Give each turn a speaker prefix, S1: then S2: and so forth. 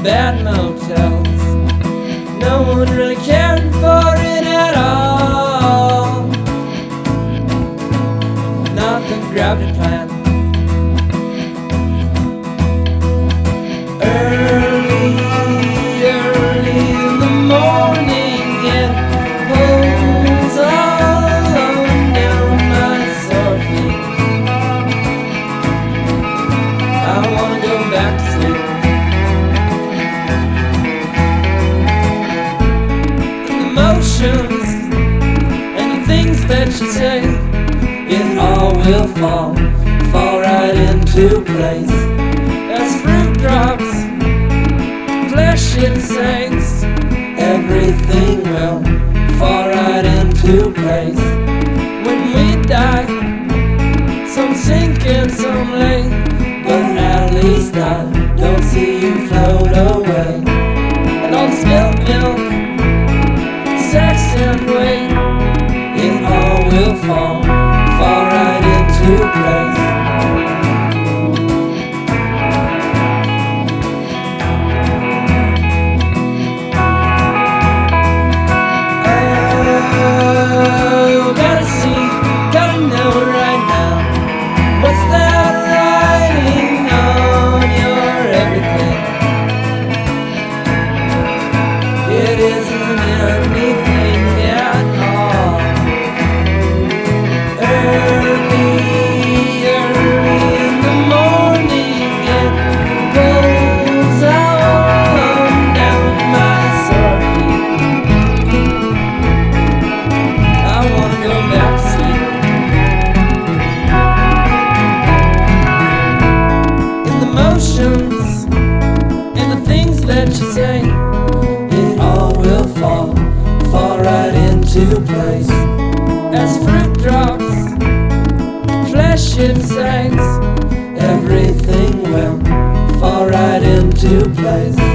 S1: bad motels. No one really cared for it at all. Nothing grabbed a plan. Early in the morning, it pulls all down my sore feet. I wanna go back to sleep. Emotions and the things that you say, it all will fall right into place. As fruit drops, flesh it sinks, everything will fall right into place. When we die, some sink and some lay, but at least I don't see you float away. And all the spilled milk, sex and weight, it all will fall right into place. Oh, gotta see, gotta know right now. What's that writing on your everything? It isn't anything at all. Early in the morning, it pulls all down my sore feet. I wanna go back to sleep. In the motions and the things that you say, it all will fall right into place. As fruit drops, flesh it sinks, everything will fall right into place.